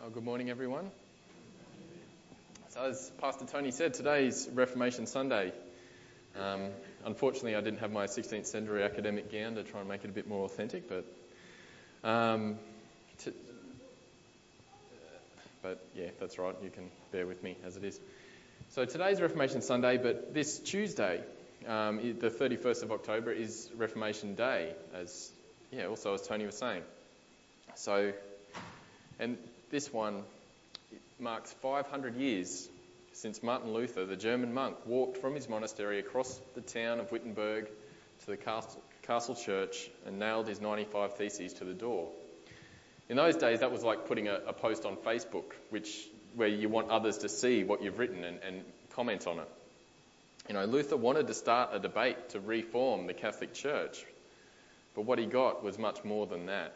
Good morning, everyone. So as Pastor Tony said, today's Reformation Sunday. Unfortunately, I didn't have my 16th century academic gown to try and make it a bit more authentic, but yeah, that's right. You can bear with me as it is. So today's Reformation Sunday, but this Tuesday, the 31st of October, is Reformation Day, as Tony was saying. And this one marks 500 years since Martin Luther, the German monk, walked from his monastery across the town of Wittenberg to the castle church and nailed his 95 Theses to the door. In those days, that was like putting a post on Facebook, where you want others to see what you've written and comment on it. You know, Luther wanted to start a debate to reform the Catholic Church, but what he got was much more than that.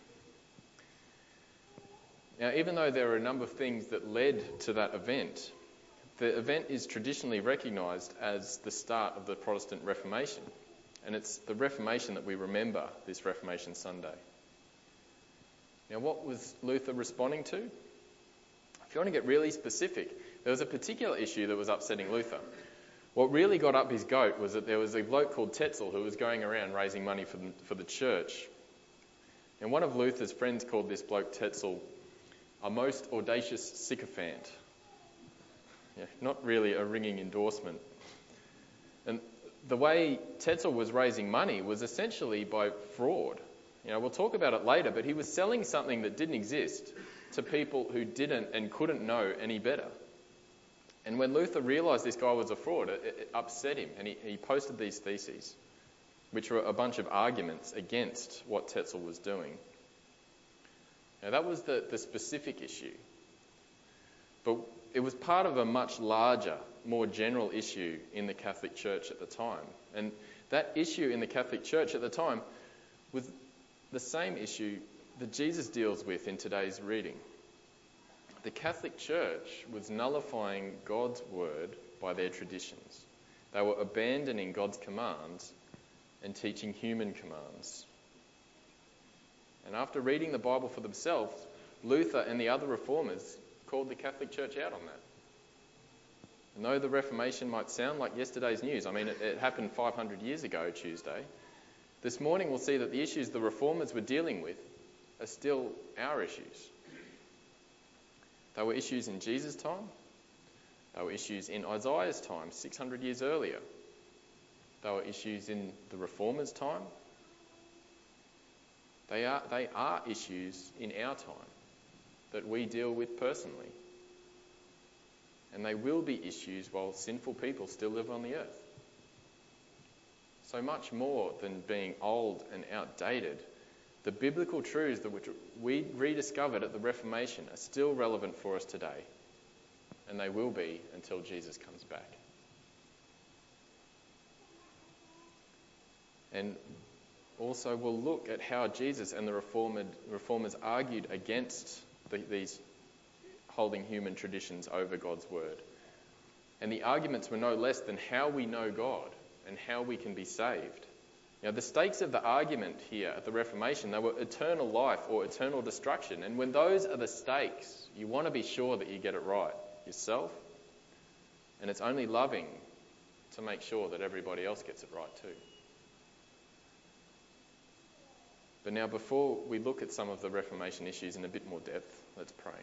Now, even though there are a number of things that led to that event, the event is traditionally recognised as the start of the Protestant Reformation. And it's the Reformation that we remember this Reformation Sunday. Now, what was Luther responding to? If you want to get really specific, there was a particular issue that was upsetting Luther. What really got up his goat was that there was a bloke called Tetzel who was going around raising money for the church. And one of Luther's friends called this bloke Tetzel a most audacious sycophant. Yeah, not really a ringing endorsement. And the way Tetzel was raising money was essentially by fraud. You know, we'll talk about it later, but he was selling something that didn't exist to people who didn't and couldn't know any better. And when Luther realised this guy was a fraud, it upset him, and he posted these theses, which were a bunch of arguments against what Tetzel was doing. Now, that was the specific issue. But it was part of a much larger, more general issue in the Catholic Church at the time. And that issue in the Catholic Church at the time was the same issue that Jesus deals with in today's reading. The Catholic Church was nullifying God's word by their traditions. They were abandoning God's commands and teaching human commands. And after reading the Bible for themselves, Luther and the other reformers called the Catholic Church out on that. And though the Reformation might sound like yesterday's news, I mean, it happened 500 years ago, Tuesday, this morning we'll see that the issues the reformers were dealing with are still our issues. They were issues in Jesus' time. They were issues in Isaiah's time, 600 years earlier. They were issues in the reformers' time. They are issues in our time that we deal with personally. And they will be issues while sinful people still live on the earth. So much more than being old and outdated, the biblical truths that which we rediscovered at the Reformation are still relevant for us today. And they will be until Jesus comes back. And also, we'll look at how Jesus and the reformers argued against these holding human traditions over God's word. And the arguments were no less than how we know God and how we can be saved. Now, the stakes of the argument here at the Reformation, they were eternal life or eternal destruction. And when those are the stakes, you want to be sure that you get it right yourself. And it's only loving to make sure that everybody else gets it right too. But now, before we look at some of the Reformation issues in a bit more depth, let's pray.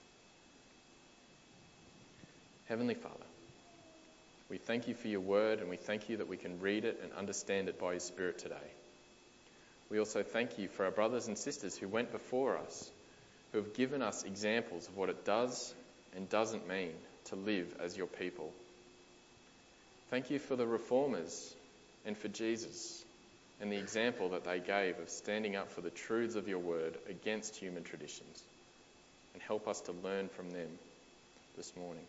Heavenly Father, we thank you for your word, and we thank you that we can read it and understand it by your Spirit today. We also thank you for our brothers and sisters who went before us, who have given us examples of what it does and doesn't mean to live as your people. Thank you for the reformers and for Jesus, and the example that they gave of standing up for the truths of your word against human traditions. And help us to learn from them this morning.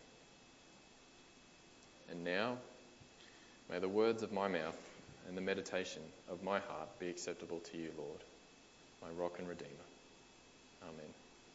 And now, may the words of my mouth and the meditation of my heart be acceptable to you, Lord, my rock and redeemer. Amen.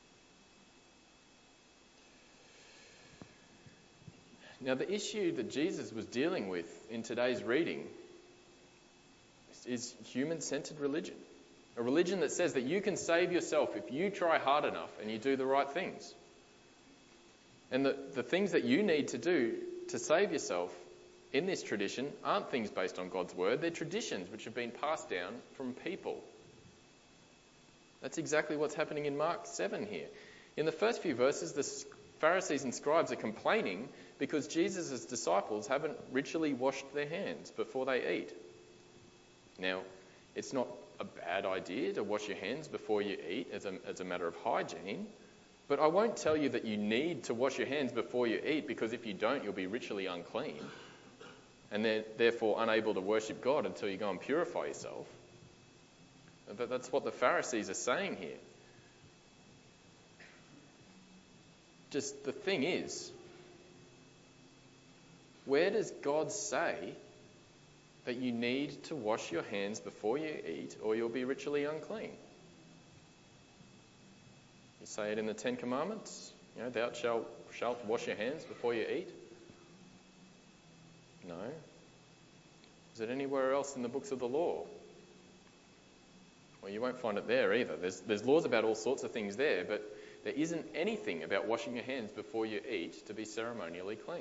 Now, the issue that Jesus was dealing with in today's reading is human-centered religion. A religion that says that you can save yourself if you try hard enough and you do the right things. And the things that you need to do to save yourself in this tradition aren't things based on God's word. They're traditions which have been passed down from people. That's exactly what's happening in Mark 7 here. In the first few verses, the Pharisees and scribes are complaining because Jesus' disciples haven't ritually washed their hands before they eat. Now, it's not a bad idea to wash your hands before you eat as a matter of hygiene, but I won't tell you that you need to wash your hands before you eat, because if you don't, you'll be ritually unclean and therefore unable to worship God until you go and purify yourself. That's what the Pharisees are saying here. Just the thing is, where does God say that you need to wash your hands before you eat or you'll be ritually unclean? You say it in the Ten Commandments. Thou shalt wash your hands before you eat. No. Is it anywhere else in the books of the law? Well, you won't find it there either. There's laws about all sorts of things there, but there isn't anything about washing your hands before you eat to be ceremonially clean.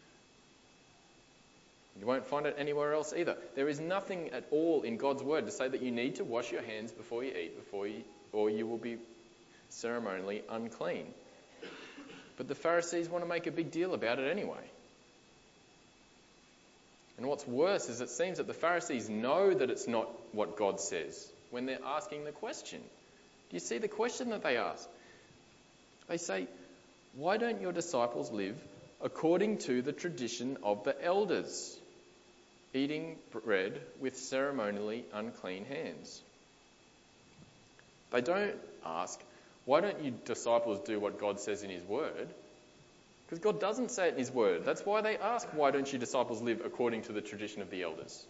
You won't find it anywhere else either. There is nothing at all in God's word to say that you need to wash your hands before you eat, or you will be ceremonially unclean. But the Pharisees want to make a big deal about it anyway. And what's worse is it seems that the Pharisees know that it's not what God says when they're asking the question. Do you see the question that they ask? They say, "Why don't your disciples live according to the tradition of the elders, eating bread with ceremonially unclean hands?" They don't ask, "Why don't you disciples do what God says in his word?" Because God doesn't say it in his word. That's why they ask, "Why don't you disciples live according to the tradition of the elders?"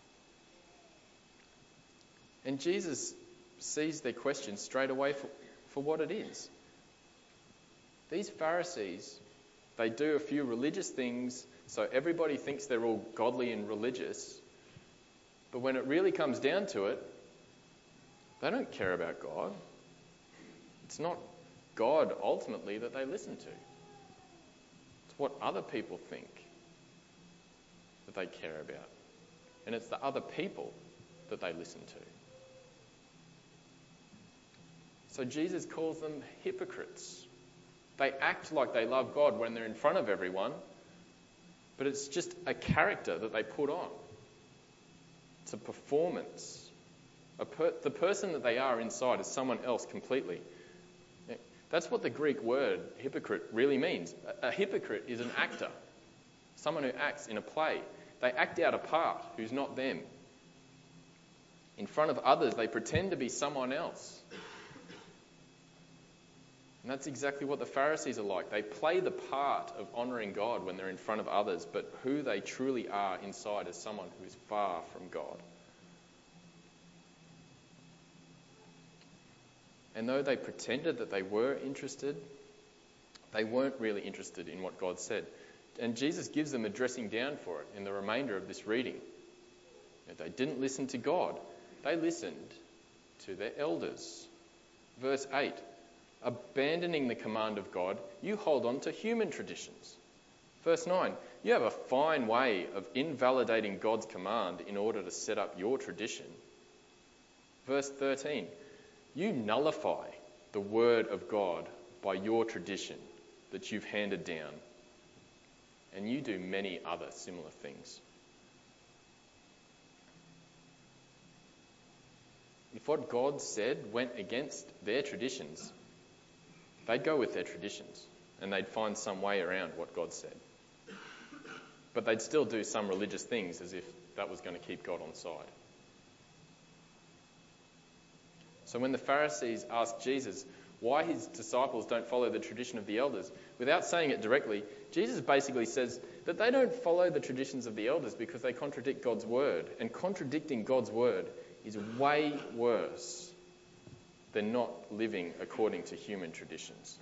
And Jesus sees their question straight away for what it is. These Pharisees, they do a few religious things so everybody thinks they're all godly and religious. But when it really comes down to it, they don't care about God. It's not God ultimately that they listen to. It's what other people think that they care about. And it's the other people that they listen to. So Jesus calls them hypocrites. They act like they love God when they're in front of everyone, but it's just a character that they put on. It's a performance. The person that they are inside is someone else completely. That's what the Greek word hypocrite really means. A hypocrite is an actor, someone who acts in a play. They act out a part who's not them. In front of others, they pretend to be someone else. And that's exactly what the Pharisees are like. They play the part of honouring God when they're in front of others, but who they truly are inside is someone who is far from God. And though they pretended that they were interested, they weren't really interested in what God said. And Jesus gives them a dressing down for it in the remainder of this reading. They didn't listen to God. They listened to their elders. Verse 8, abandoning the command of God, you hold on to human traditions. Verse 9, you have a fine way of invalidating God's command in order to set up your tradition. Verse 13, you nullify the word of God by your tradition that you've handed down. And you do many other similar things. If what God said went against their traditions, they'd go with their traditions and they'd find some way around what God said. But they'd still do some religious things as if that was going to keep God on side. So when the Pharisees asked Jesus why his disciples don't follow the tradition of the elders, without saying it directly, Jesus basically says that they don't follow the traditions of the elders because they contradict God's word. And contradicting God's word is way worse than not living according to human traditions.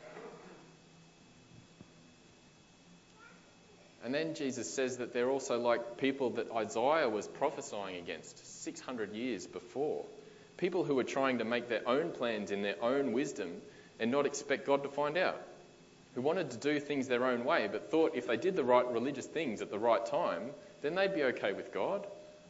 And then Jesus says that they're also like people that Isaiah was prophesying against 600 years before. People who were trying to make their own plans in their own wisdom and not expect God to find out. Who wanted to do things their own way, but thought if they did the right religious things at the right time, then they'd be okay with God.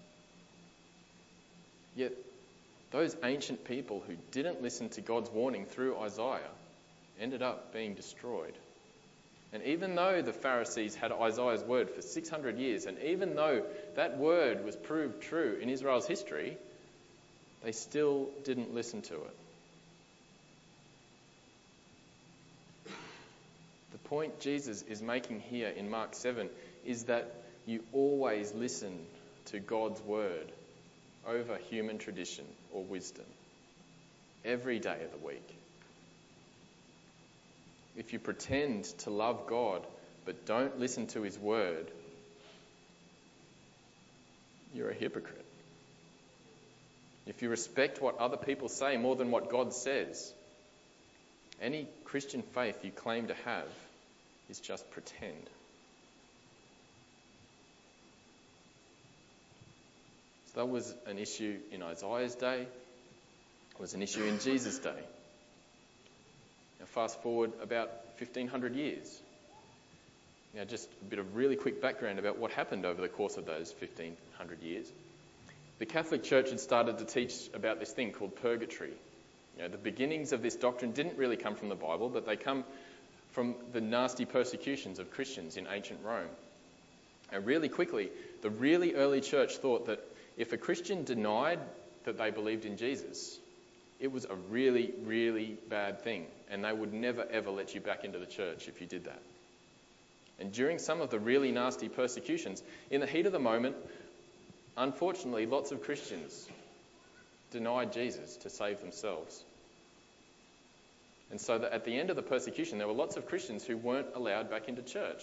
Yet, those ancient people who didn't listen to God's warning through Isaiah ended up being destroyed. And even though the Pharisees had Isaiah's word for 600 years, and even though that word was proved true in Israel's history, they still didn't listen to it. The point Jesus is making here in Mark 7 is that you always listen to God's word over human tradition or wisdom every day of the week. If you pretend to love God but don't listen to his word, you're a hypocrite. If you respect what other people say more than what God says, any Christian faith you claim to have is just pretend. So that was an issue in Isaiah's day. It was an issue in Jesus' day. Now fast forward about 1,500 years. Now just a bit of really quick background about what happened over the course of those 1,500 years. The Catholic Church had started to teach about this thing called purgatory. The beginnings of this doctrine didn't really come from the Bible, but they come from the nasty persecutions of Christians in ancient Rome. And really quickly, the really early church thought that if a Christian denied that they believed in Jesus, it was a really, really bad thing, and they would never ever let you back into the church if you did that. And during some of the really nasty persecutions, in the heat of the moment, unfortunately, lots of Christians denied Jesus to save themselves. And so that at the end of the persecution, there were lots of Christians who weren't allowed back into church.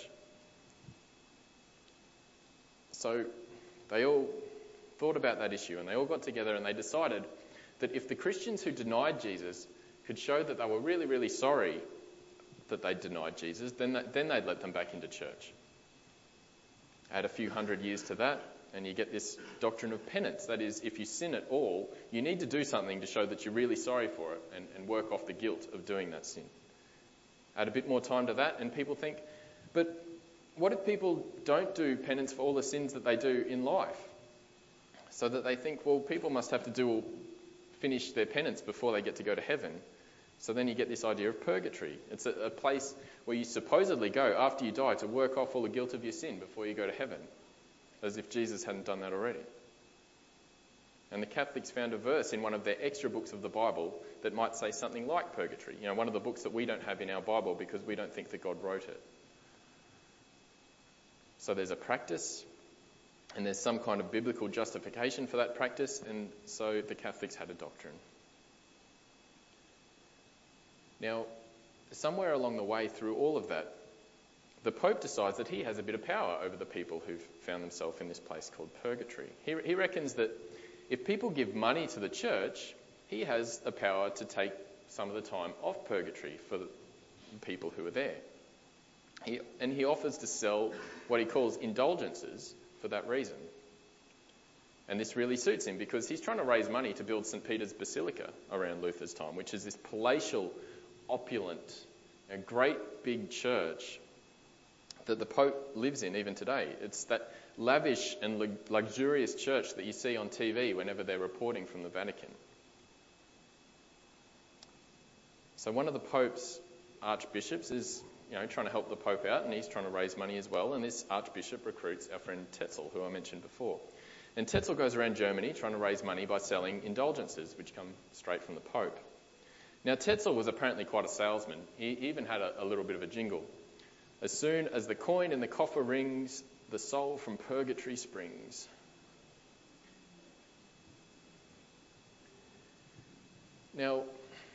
So they all thought about that issue, and they all got together and they decided that if the Christians who denied Jesus could show that they were really, really sorry that they'd denied Jesus, then they'd let them back into church. Add a few hundred years to that, and you get this doctrine of penance. That is, if you sin at all, you need to do something to show that you're really sorry for it and work off the guilt of doing that sin. Add a bit more time to that, and people think, but what if people don't do penance for all the sins that they do in life? So that they think, well, people must have to finish their penance before they get to go to heaven. So then you get this idea of purgatory. It's a place where you supposedly go after you die to work off all the guilt of your sin before you go to heaven. As if Jesus hadn't done that already. And the Catholics found a verse in one of their extra books of the Bible that might say something like purgatory. One of the books that we don't have in our Bible because we don't think that God wrote it. So there's a practice, and there's some kind of biblical justification for that practice, and so the Catholics had a doctrine. Now, somewhere along the way through all of that, the Pope decides that he has a bit of power over the people who've found themselves in this place called purgatory. He reckons that if people give money to the church, he has the power to take some of the time off purgatory for the people who are there. He offers to sell what he calls indulgences for that reason. And this really suits him because he's trying to raise money to build St. Peter's Basilica around Luther's time, which is this palatial, opulent, a great big church that the Pope lives in even today. It's that lavish and luxurious church that you see on TV whenever they're reporting from the Vatican. So one of the Pope's archbishops is, trying to help the Pope out, and he's trying to raise money as well. And this archbishop recruits our friend Tetzel, who I mentioned before. And Tetzel goes around Germany trying to raise money by selling indulgences, which come straight from the Pope. Now, Tetzel was apparently quite a salesman. He even had a little bit of a jingle. As soon as the coin in the coffer rings, the soul from purgatory springs. Now,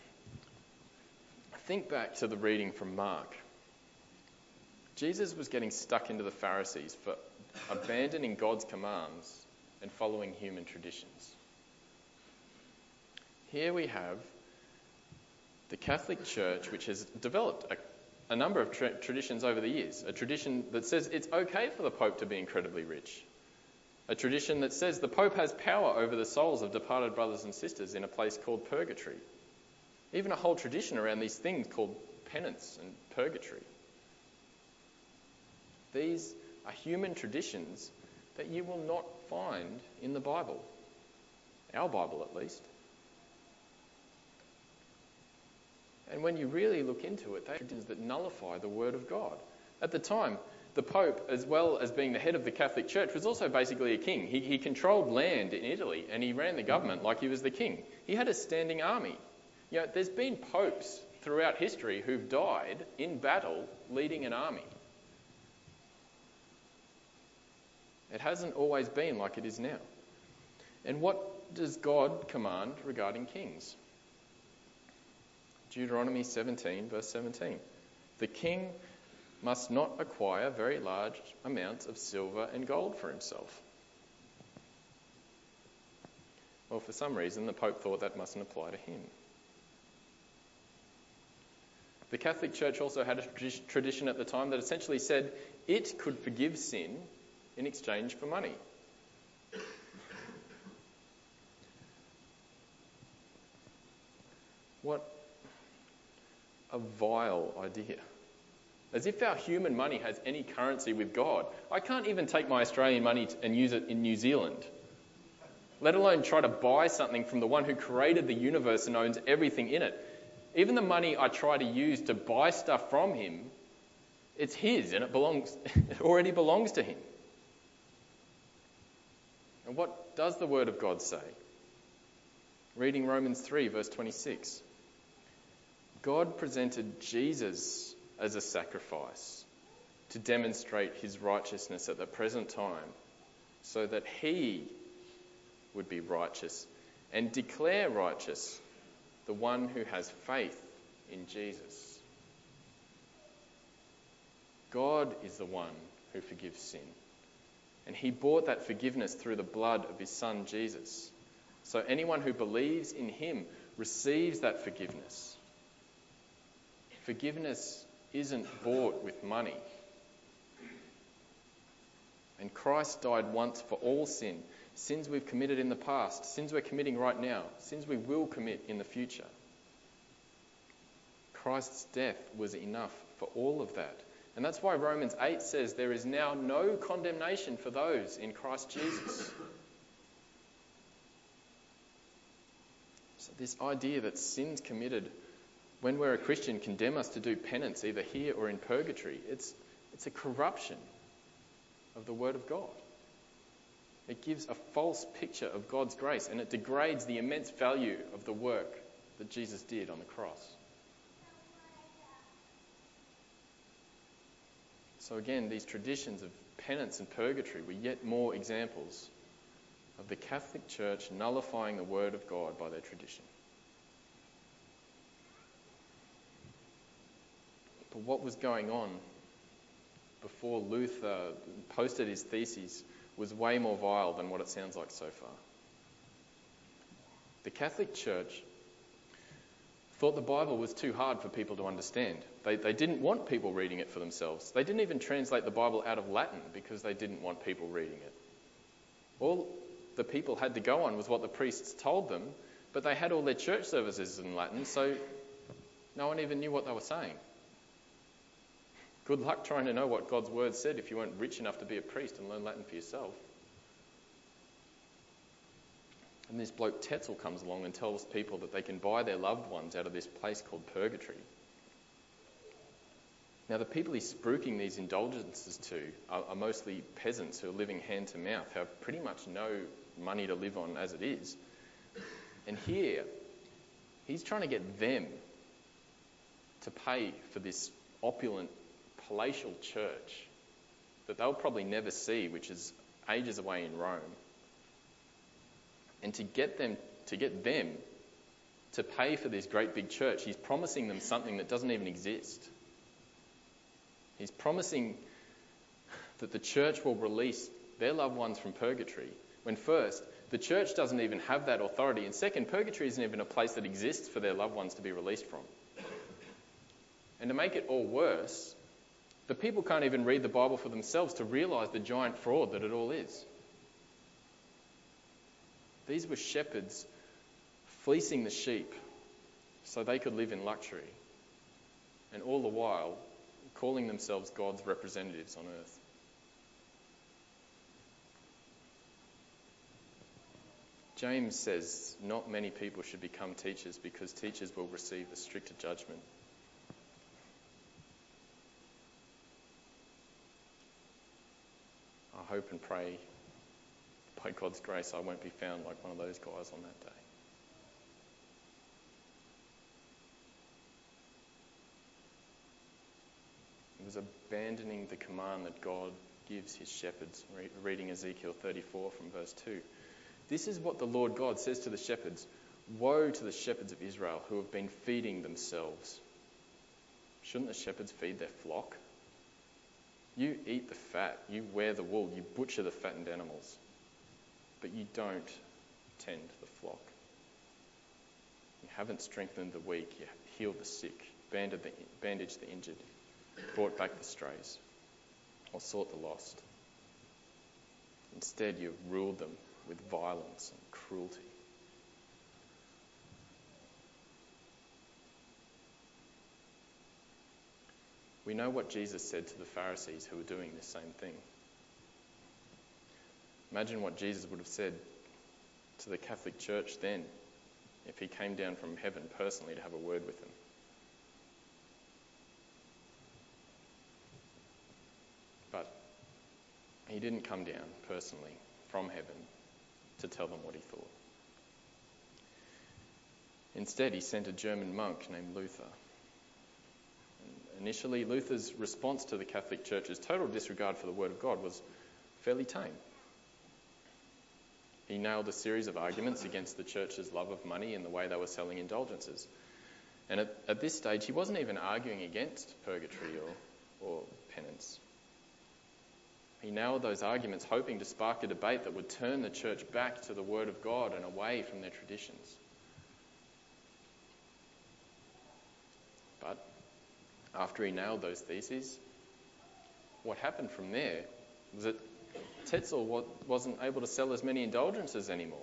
think back to the reading from Mark. Jesus was getting stuck into the Pharisees for abandoning God's commands and following human traditions. Here we have the Catholic Church, which has developed a number of traditions over the years. A tradition that says it's okay for the Pope to be incredibly rich. A tradition that says the Pope has power over the souls of departed brothers and sisters in a place called purgatory. Even a whole tradition around these things called penance and purgatory. These are human traditions that you will not find in the Bible. Our Bible, at least. And when you really look into it, they are traditions that nullify the Word of God. At the time, the Pope, as well as being the head of the Catholic Church, was also basically a king. He controlled land in Italy and he ran the government like he was the king. He had a standing army. You know, there's been popes throughout history who've died in battle leading an army. It hasn't always been like it is now. And what does God command regarding kings? Deuteronomy 17, verse 17. The king must not acquire very large amounts of silver and gold for himself. Well, for some reason, the Pope thought that mustn't apply to him. The Catholic Church also had a tradition at the time that essentially said it could forgive sin in exchange for money. What a vile idea. As if our human money has any currency with God. I can't even take my Australian money and use it in New Zealand, let alone try to buy something from the one who created the universe and owns everything in it. Even the money I try to use to buy stuff from him, it's his and it already belongs to him. And what does the Word of God say? Reading Romans 3, verse 26. God presented Jesus as a sacrifice to demonstrate his righteousness at the present time, so that he would be righteous and declare righteous the one who has faith in Jesus. God is the one who forgives sin, and he bought that forgiveness through the blood of his Son Jesus. So anyone who believes in him receives that forgiveness. Forgiveness isn't bought with money. And Christ died once for all sin. Sins we've committed in the past, sins we're committing right now, sins we will commit in the future. Christ's death was enough for all of that. And that's why Romans 8 says there is now no condemnation for those in Christ Jesus. So this idea that sins committed when we're a Christian condemn us to do penance either here or in purgatory, it's a corruption of the Word of God. It gives a false picture of God's grace, and it degrades the immense value of the work that Jesus did on the cross. So again, these traditions of penance and purgatory were yet more examples of the Catholic Church nullifying the Word of God by their tradition. But what was going on before Luther posted his theses was way more vile than what it sounds like so far. The Catholic Church thought the Bible was too hard for people to understand. They didn't want people reading it for themselves. They didn't even translate the Bible out of Latin because they didn't want people reading it. All the people had to go on was what the priests told them, but they had all their church services in Latin, so no one even knew what they were saying. Good luck trying to know what God's word said if you weren't rich enough to be a priest and learn Latin for yourself. And this bloke Tetzel comes along and tells people that they can buy their loved ones out of this place called purgatory. Now, the people he's spruiking these indulgences to are mostly peasants who are living hand to mouth, who have pretty much no money to live on as it is. And here, he's trying to get them to pay for this opulent, palatial church that they'll probably never see, which is ages away in Rome. And to get them to pay for this great big church, he's promising them something that doesn't even exist. He's promising that the church will release their loved ones from purgatory, when first, the church doesn't even have that authority, and second, purgatory isn't even a place that exists for their loved ones to be released from. And to make it all worse, the people can't even read the Bible for themselves to realise the giant fraud that it all is. These were shepherds fleecing the sheep so they could live in luxury, and all the while calling themselves God's representatives on earth. James says not many people should become teachers because teachers will receive a stricter judgment. I hope and pray, by God's grace, I won't be found like one of those guys on that day. It was abandoning the command that God gives his shepherds, reading Ezekiel 34 from verse 2. This is what the Lord God says to the shepherds. Woe to the shepherds of Israel who have been feeding themselves. Shouldn't the shepherds feed their flock? You eat the fat, you wear the wool, you butcher the fattened animals, but you don't tend the flock. You haven't strengthened the weak, you healed the sick, bandaged the injured, brought back the strays, or sought the lost. Instead, you've ruled them with violence and cruelty. We know what Jesus said to the Pharisees who were doing this same thing. Imagine what Jesus would have said to the Catholic Church then if he came down from heaven personally to have a word with them. But he didn't come down personally from heaven to tell them what he thought. Instead, he sent a German monk named Luther. Initially, Luther's response to the Catholic Church's total disregard for the Word of God was fairly tame. He nailed a series of arguments against the Church's love of money and the way they were selling indulgences. And at this stage, he wasn't even arguing against purgatory or penance. He nailed those arguments, hoping to spark a debate that would turn the Church back to the Word of God and away from their traditions. But after he nailed those theses, what happened from there was that Tetzel wasn't able to sell as many indulgences anymore.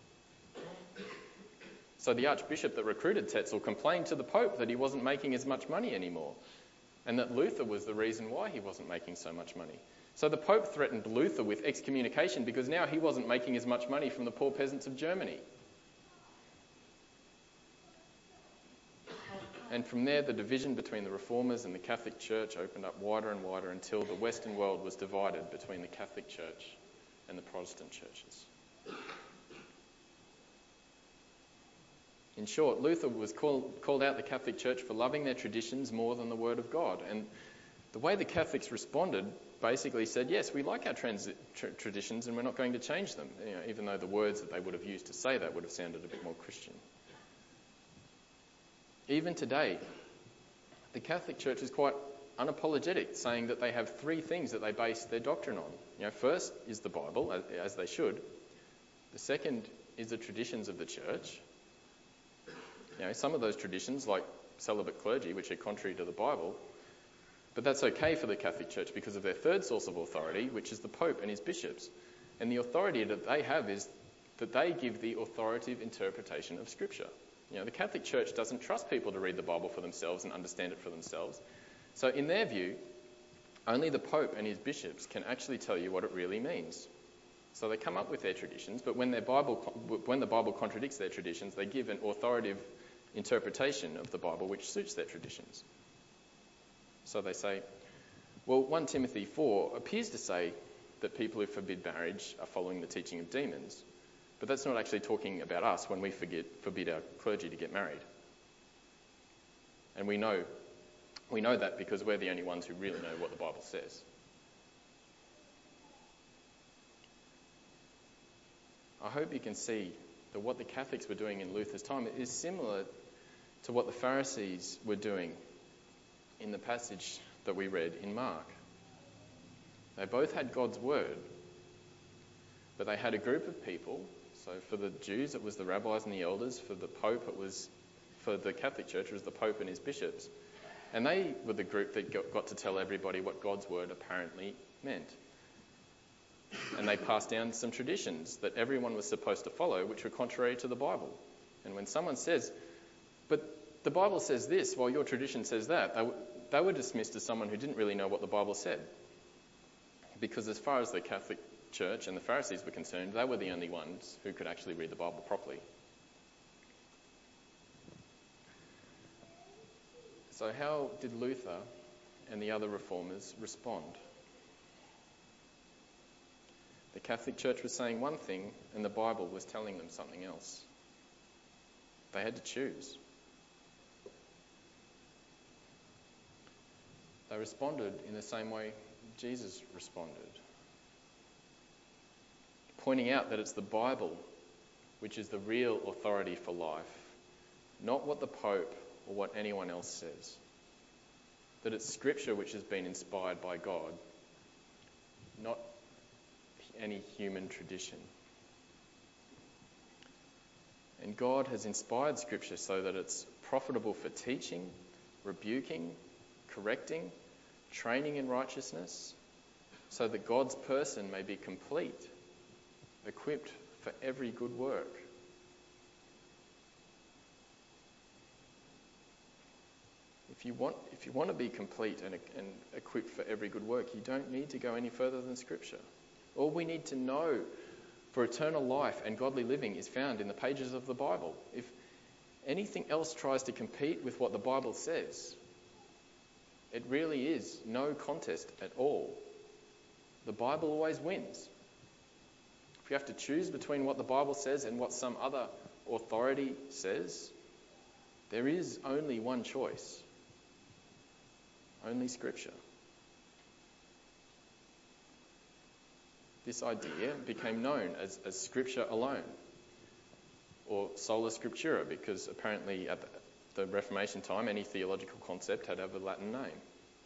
So the archbishop that recruited Tetzel complained to the Pope that he wasn't making as much money anymore, and that Luther was the reason why he wasn't making so much money. So the Pope threatened Luther with excommunication because now he wasn't making as much money from the poor peasants of Germany. And from there, the division between the Reformers and the Catholic Church opened up wider and wider until the Western world was divided between the Catholic Church and the Protestant churches. In short, Luther was called out the Catholic Church for loving their traditions more than the Word of God. And the way the Catholics responded basically said, yes, we like our traditions and we're not going to change them, even though the words that they would have used to say that would have sounded a bit more Christian. Even today, the Catholic Church is quite unapologetic, saying that they have three things that they base their doctrine on. First is the Bible, as they should. The second is the traditions of the Church. Some of those traditions, like celibate clergy, which are contrary to the Bible, but that's okay for the Catholic Church because of their third source of authority, which is the Pope and his bishops. And the authority that they have is that they give the authoritative interpretation of Scripture. The Catholic Church doesn't trust people to read the Bible for themselves and understand it for themselves. So in their view, only the Pope and his bishops can actually tell you what it really means. So they come up with their traditions, but when the Bible contradicts their traditions, they give an authoritative interpretation of the Bible which suits their traditions. So they say, well, 1 Timothy 4 appears to say that people who forbid marriage are following the teaching of demons. But that's not actually talking about us when we forbid our clergy to get married. And we know that because we're the only ones who really know what the Bible says. I hope you can see that what the Catholics were doing in Luther's time is similar to what the Pharisees were doing in the passage that we read in Mark. They both had God's word, but they had a group of people. So for the Jews, it was the rabbis and the elders. For the Pope, for the Catholic Church, it was the Pope and his bishops. And they were the group that got to tell everybody what God's word apparently meant. And they passed down some traditions that everyone was supposed to follow, which were contrary to the Bible. And when someone says, but the Bible says this, while your tradition says that, they were dismissed as someone who didn't really know what the Bible said. Because as far as the Catholic Church and the Pharisees were concerned, they were the only ones who could actually read the Bible properly. So how did Luther and the other reformers respond? The Catholic Church was saying one thing and the Bible was telling them something else. They had to choose. They responded in the same way Jesus responded, pointing out that it's the Bible which is the real authority for life, not what the Pope or what anyone else says. That it's Scripture which has been inspired by God, not any human tradition. And God has inspired Scripture so that it's profitable for teaching, rebuking, correcting, training in righteousness, so that God's person may be complete, equipped for every good work. If you want to be complete and equipped for every good work, you don't need to go any further than Scripture. All we need to know for eternal life and godly living is found in the pages of the Bible. If anything else tries to compete with what the Bible says, it really is no contest at all. The Bible always wins. If you have to choose between what the Bible says and what some other authority says, there is only one choice. Only Scripture. This idea became known as Scripture alone, or sola scriptura, because apparently at the Reformation time any theological concept had to have a Latin name.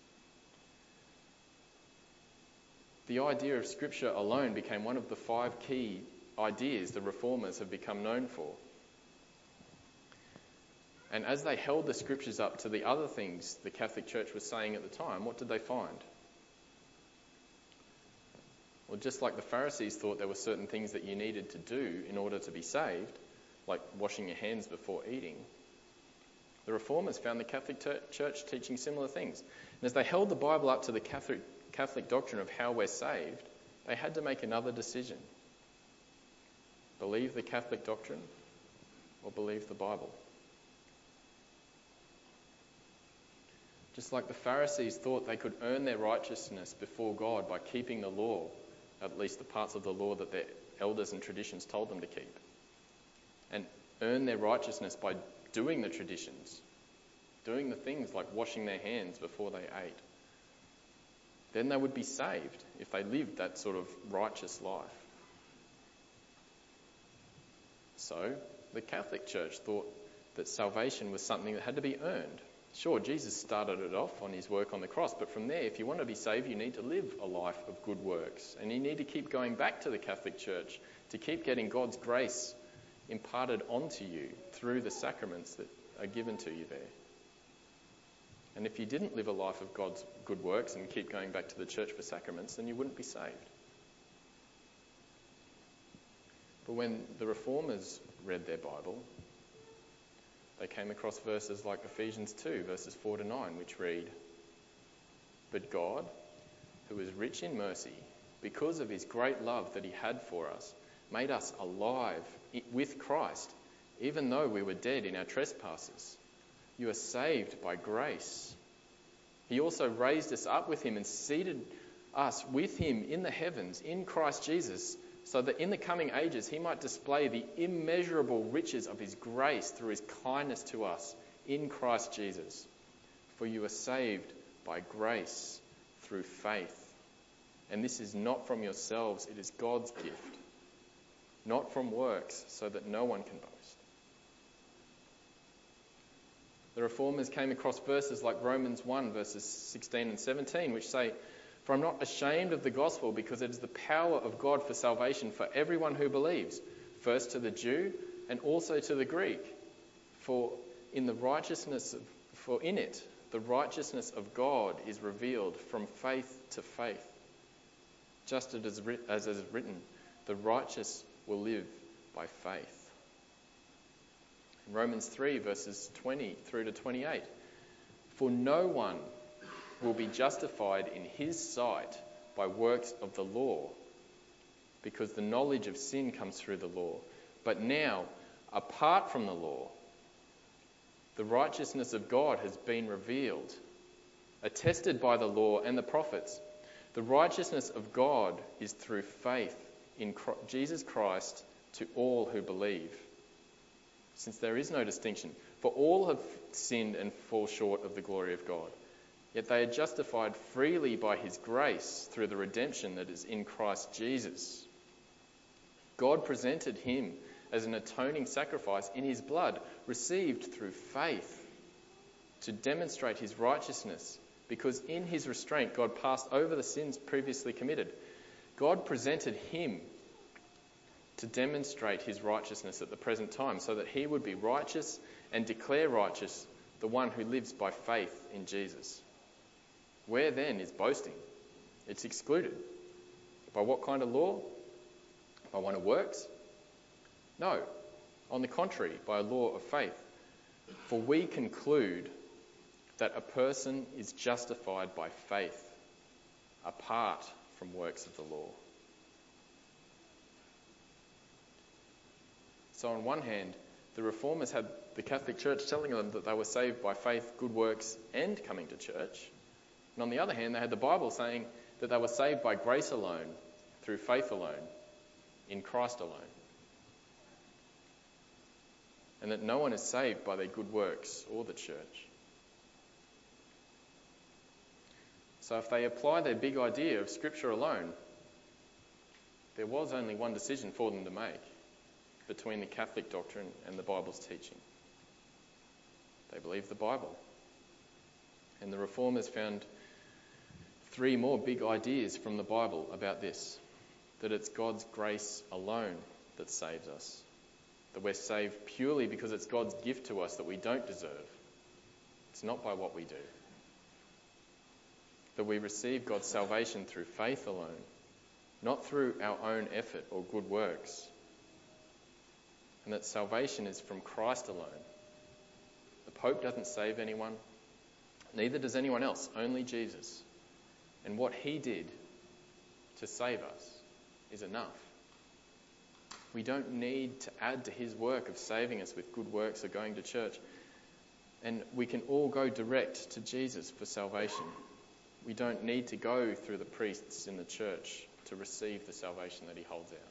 The idea of Scripture alone became one of the 5 key ideas the Reformers have become known for. And as they held the Scriptures up to the other things the Catholic Church was saying at the time, what did they find? Well, just like the Pharisees thought there were certain things that you needed to do in order to be saved, like washing your hands before eating, the Reformers found the Catholic Church teaching similar things. And as they held the Bible up to the Catholic doctrine of how we're saved, they had to make another decision. Believe the Catholic doctrine or believe the Bible? Just like the Pharisees thought they could earn their righteousness before God by keeping the law, at least the parts of the law that their elders and traditions told them to keep, and earn their righteousness by doing the traditions, doing the things like washing their hands before they ate, then they would be saved if they lived that sort of righteous life. So the Catholic Church thought that salvation was something that had to be earned. Sure, Jesus started it off on his work on the cross, but from there, if you want to be saved, you need to live a life of good works. And you need to keep going back to the Catholic Church to keep getting God's grace imparted onto you through the sacraments that are given to you there. And if you didn't live a life of God's good works and keep going back to the church for sacraments, then you wouldn't be saved. But when the Reformers read their Bible, they came across verses like Ephesians 2, verses 4 to 9, which read, "But God, who is rich in mercy, because of his great love that he had for us, made us alive with Christ, even though we were dead in our trespasses. You are saved by grace. He also raised us up with him and seated us with him in the heavens in Christ Jesus, so that in the coming ages he might display the immeasurable riches of his grace through his kindness to us in Christ Jesus. For you are saved by grace through faith. And this is not from yourselves, it is God's gift, not from works, so that no one can boast." The Reformers came across verses like Romans 1, verses 16 and 17, which say, "For I'm not ashamed of the gospel, because it is the power of God for salvation for everyone who believes, first to the Jew and also to the Greek. For in it, the righteousness of God is revealed from faith to faith. just as is written, the righteous will live by faith. In Romans 3 verses 20 through to 28, for no one will be justified in his sight by works of the law, because the knowledge of sin comes through the law. But now, apart from the law, the righteousness of God has been revealed, attested by the law and the prophets. The righteousness of God is through faith in Jesus Christ to all who believe, since there is no distinction. For all have sinned and fall short of the glory of God. Yet they are justified freely by his grace through the redemption that is in Christ Jesus. God presented him as an atoning sacrifice in his blood, received through faith, to demonstrate his righteousness, because in his restraint God passed over the sins previously committed. God presented him to demonstrate his righteousness at the present time, so that he would be righteous and declare righteous the one who lives by faith in Jesus. Where then is boasting? It's excluded. By what kind of law? By one of works? No. On the contrary, by a law of faith. For we conclude that a person is justified by faith apart from works of the law. So on one hand, the Reformers had the Catholic Church telling them that they were saved by faith, good works, and coming to church. And on the other hand, they had the Bible saying that they were saved by grace alone, through faith alone, in Christ alone. And that no one is saved by their good works or the church. So if they apply their big idea of Scripture alone, there was only one decision for them to make between the Catholic doctrine and the Bible's teaching. They believed the Bible. And the Reformers found 3 more big ideas from the Bible about this. That it's God's grace alone that saves us. That we're saved purely because it's God's gift to us that we don't deserve. It's not by what we do. That we receive God's salvation through faith alone, not through our own effort or good works. And that salvation is from Christ alone. The Pope doesn't save anyone, neither does anyone else, only Jesus. And what he did to save us is enough. We don't need to add to his work of saving us with good works or going to church. And we can all go direct to Jesus for salvation. We don't need to go through the priests in the church to receive the salvation that he holds out.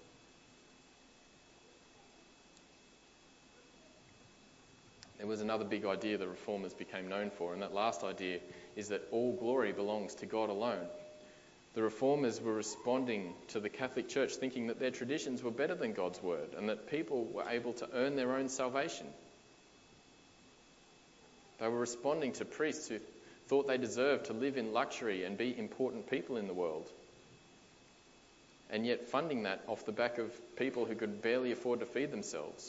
There was another big idea the Reformers became known for, and that last idea is that all glory belongs to God alone. The Reformers were responding to the Catholic Church thinking that their traditions were better than God's word and that people were able to earn their own salvation. They were responding to priests who thought they deserved to live in luxury and be important people in the world, and yet funding that off the back of people who could barely afford to feed themselves.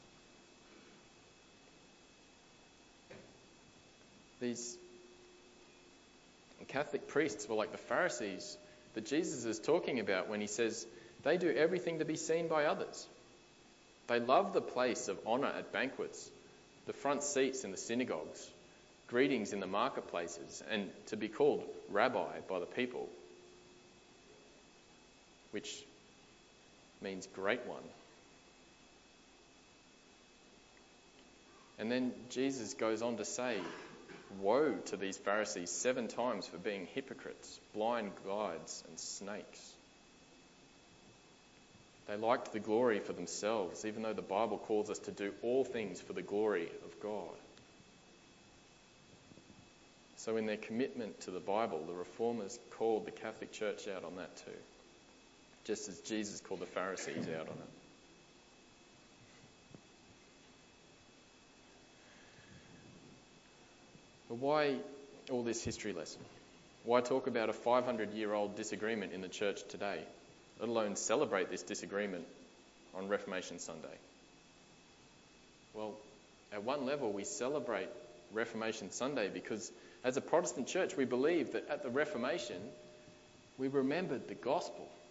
These Catholic priests were like the Pharisees that Jesus is talking about when he says they do everything to be seen by others. They love the place of honour at banquets, the front seats in the synagogues, greetings in the marketplaces, and to be called rabbi by the people, which means great one. And then Jesus goes on to say, woe to these Pharisees 7 times for being hypocrites, blind guides and snakes. They liked the glory for themselves, even though the Bible calls us to do all things for the glory of God. So in their commitment to the Bible, the Reformers called the Catholic Church out on that too, just as Jesus called the Pharisees out on it. But why all this history lesson? Why talk about a 500-year-old disagreement in the church today, let alone celebrate this disagreement on Reformation Sunday? Well, at one level, we celebrate Reformation Sunday because as a Protestant church, we believe that at the Reformation, we remembered the gospel.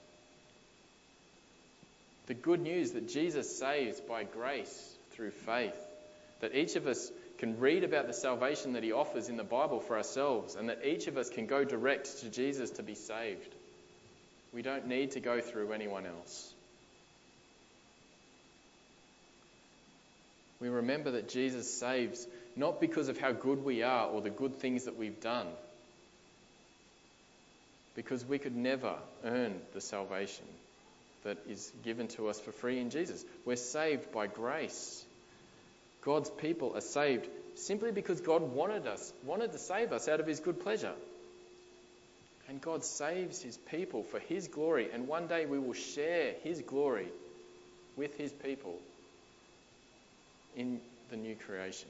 The good news that Jesus saves by grace through faith. That each of us can read about the salvation that he offers in the Bible for ourselves, and that each of us can go direct to Jesus to be saved. We don't need to go through anyone else. We remember that Jesus saves not because of how good we are or the good things that we've done, because we could never earn the salvation that is given to us for free in Jesus. We're saved by grace. God's people are saved simply because God wanted to save us out of his good pleasure. And God saves his people for his glory, and one day we will share his glory with his people in the new creation.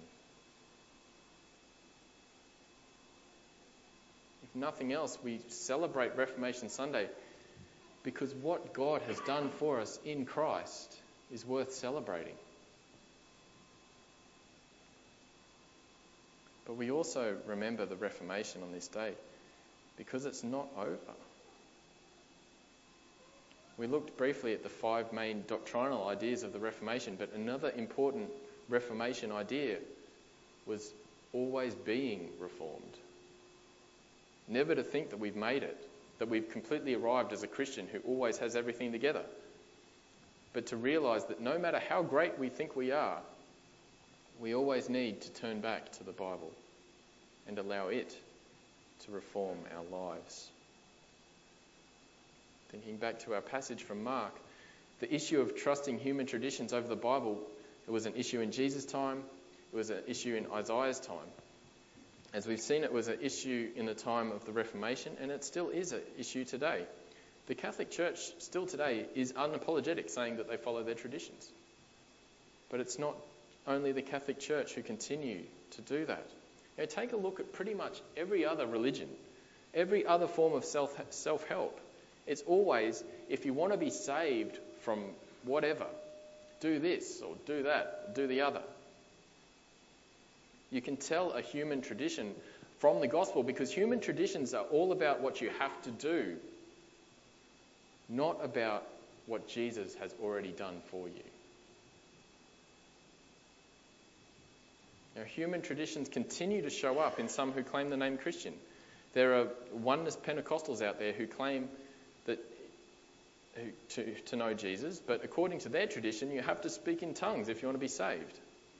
If nothing else, we celebrate Reformation Sunday because what God has done for us in Christ is worth celebrating. But we also remember the Reformation on this day because it's not over. We looked briefly at the 5 main doctrinal ideas of the Reformation, but another important Reformation idea was always being reformed. Never to think that we've made it, that we've completely arrived as a Christian who always has everything together, but to realise that no matter how great we think we are, we always need to turn back to the Bible and allow it to reform our lives. Thinking back to our passage from Mark, the issue of trusting human traditions over the Bible, it was an issue in Jesus' time, it was an issue in Isaiah's time. As we've seen, it was an issue in the time of the Reformation, and it still is an issue today. The Catholic Church still today is unapologetic, saying that they follow their traditions. But it's not only the Catholic Church who continue to do that. Now, take a look at pretty much every other religion, every other form of self-help. It's always, if you want to be saved from whatever, do this or do that, or do the other. You can tell a human tradition from the gospel because human traditions are all about what you have to do, not about what Jesus has already done for you. Now, human traditions continue to show up in some who claim the name Christian. There are oneness Pentecostals out there who claim that to know Jesus, but according to their tradition, you have to speak in tongues if you want to be saved.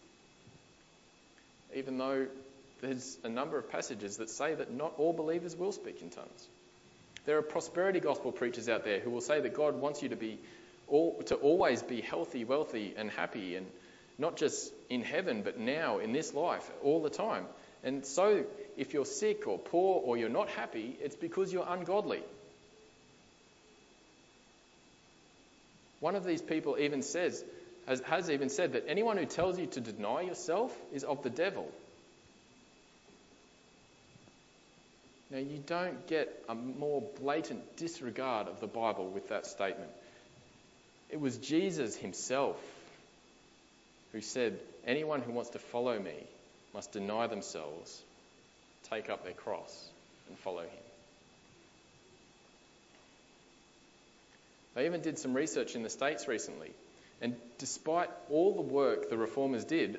Even though there's a number of passages that say that not all believers will speak in tongues. There are prosperity gospel preachers out there who will say that God wants you to always be healthy, wealthy, and happy, and not just in heaven, but now in this life, all the time. And so, if you're sick or poor or you're not happy, it's because you're ungodly. One of these people even has even said that anyone who tells you to deny yourself is of the devil. Now, you don't get a more blatant disregard of the Bible with that statement. It was Jesus himself who said, anyone who wants to follow me must deny themselves, take up their cross, and follow him. They even did some research in the States recently, and despite all the work the reformers did,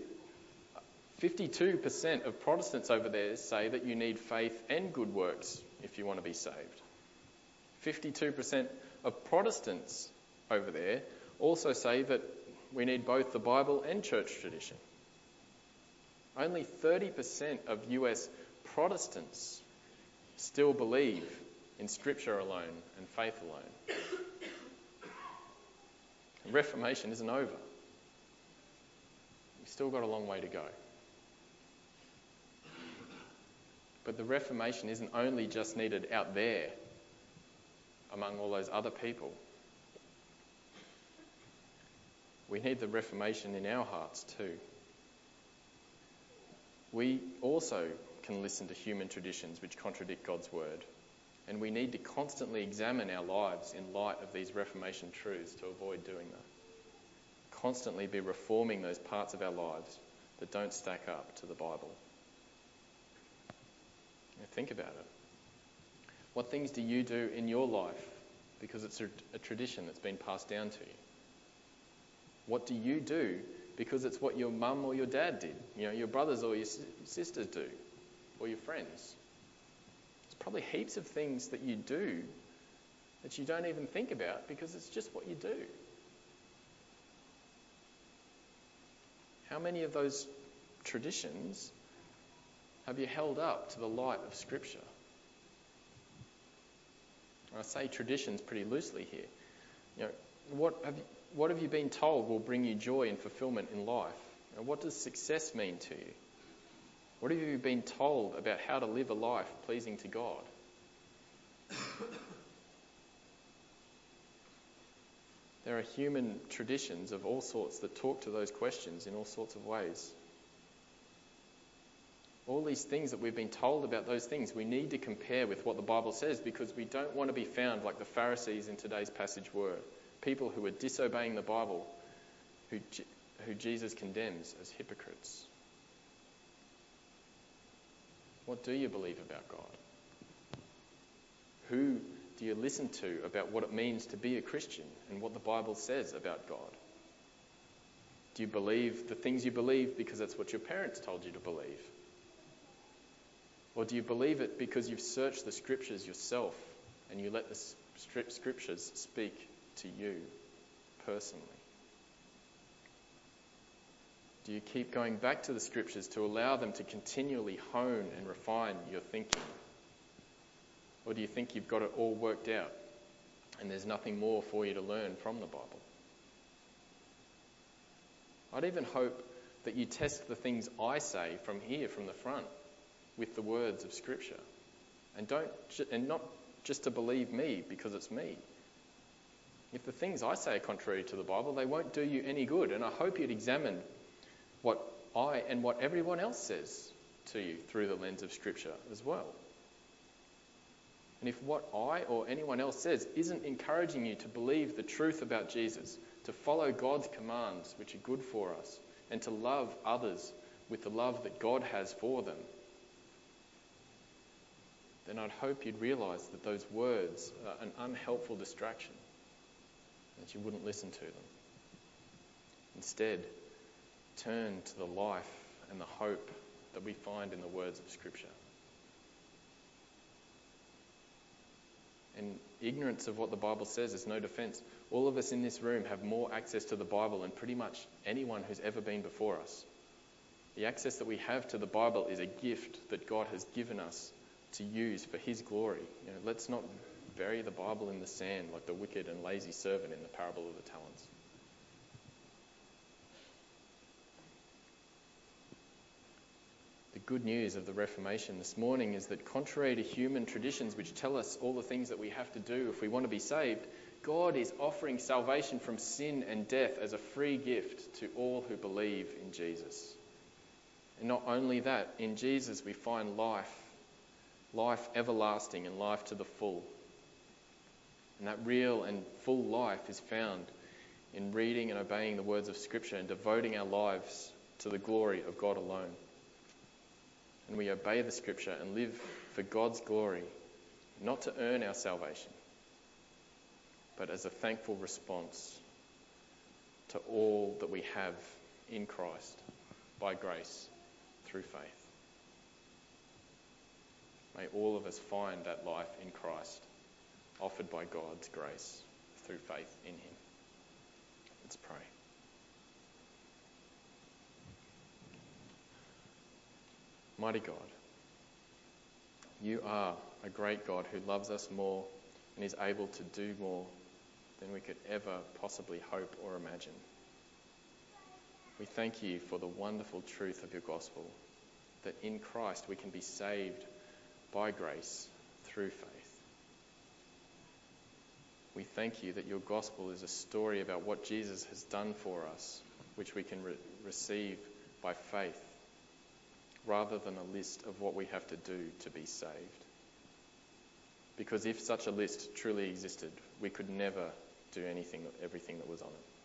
52% of Protestants over there say that you need faith and good works if you want to be saved. 52% of Protestants over there also say that we need both the Bible and church tradition. Only 30% of US Protestants still believe in Scripture alone and faith alone. The Reformation isn't over. We've still got a long way to go. But the Reformation isn't only just needed out there among all those other people. We need the Reformation in our hearts too. We also can listen to human traditions which contradict God's word, and we need to constantly examine our lives in light of these Reformation truths to avoid doing that. Constantly be reforming those parts of our lives that don't stack up to the Bible. Now, think about it. What things do you do in your life because it's a tradition that's been passed down to you? What do you do because it's what your mum or your dad did? Your brothers or your sisters do, or your friends. There's probably heaps of things that you do that you don't even think about because it's just what you do. How many of those traditions have you held up to the light of Scripture? I say traditions pretty loosely here. What have you been told will bring you joy and fulfillment in life? What does success mean to you? What have you been told about how to live a life pleasing to God? There are human traditions of all sorts that talk to those questions in all sorts of ways. All these things that we've been told about those things, we need to compare with what the Bible says, because we don't want to be found like the Pharisees in today's passage were. People who are disobeying the Bible, who Jesus condemns as hypocrites. What do you believe about God? Who do you listen to about what it means to be a Christian and what the Bible says about God? Do you believe the things you believe because that's what your parents told you to believe? Or do you believe it because you've searched the Scriptures yourself and you let the Scriptures speak to you personally? Do you keep going back to the Scriptures to allow them to continually hone and refine your thinking? Or do you think you've got it all worked out and there's nothing more for you to learn from the Bible? I'd even hope that you test the things I say from here, from the front, with the words of Scripture. And not just to believe me because it's me. If the things I say are contrary to the Bible, they won't do you any good. And I hope you'd examine what I and what everyone else says to you through the lens of Scripture as well. And if what I or anyone else says isn't encouraging you to believe the truth about Jesus, to follow God's commands, which are good for us, and to love others with the love that God has for them, then I'd hope you'd realise that those words are an unhelpful distraction, that you wouldn't listen to them. Instead, turn to the life and the hope that we find in the words of Scripture. And ignorance of what the Bible says is no defence. All of us in this room have more access to the Bible than pretty much anyone who's ever been before us. The access that we have to the Bible is a gift that God has given us to use for His glory. Let's not bury the Bible in the sand like the wicked and lazy servant in the parable of the talents. The good news of the Reformation this morning is that contrary to human traditions which tell us all the things that we have to do if we want to be saved, God is offering salvation from sin and death as a free gift to all who believe in Jesus. And not only that, in Jesus we find life everlasting and life to the full. And that real and full life is found in reading and obeying the words of Scripture and devoting our lives to the glory of God alone. And we obey the Scripture and live for God's glory, not to earn our salvation, but as a thankful response to all that we have in Christ by grace through faith. May all of us find that life in Christ, offered by God's grace through faith in Him. Let's pray. Mighty God, you are a great God who loves us more and is able to do more than we could ever possibly hope or imagine. We thank you for the wonderful truth of your gospel, that in Christ we can be saved by grace through faith. We thank you that your gospel is a story about what Jesus has done for us, which we can receive by faith, rather than a list of what we have to do to be saved. Because if such a list truly existed, we could never do everything that was on it.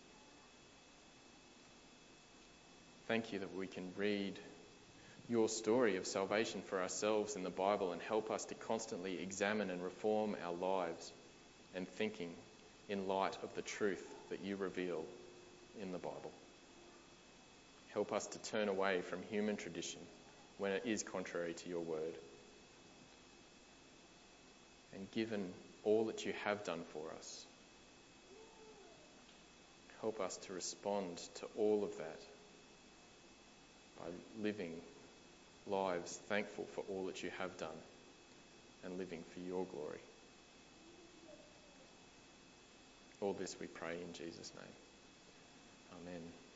Thank you that we can read your story of salvation for ourselves in the Bible and help us to constantly examine and reform our lives and thinking in light of the truth that you reveal in the Bible. Help us to turn away from human tradition when it is contrary to your word. And given all that you have done for us, help us to respond to all of that by living lives thankful for all that you have done and living for your glory. All this we pray in Jesus' name. Amen.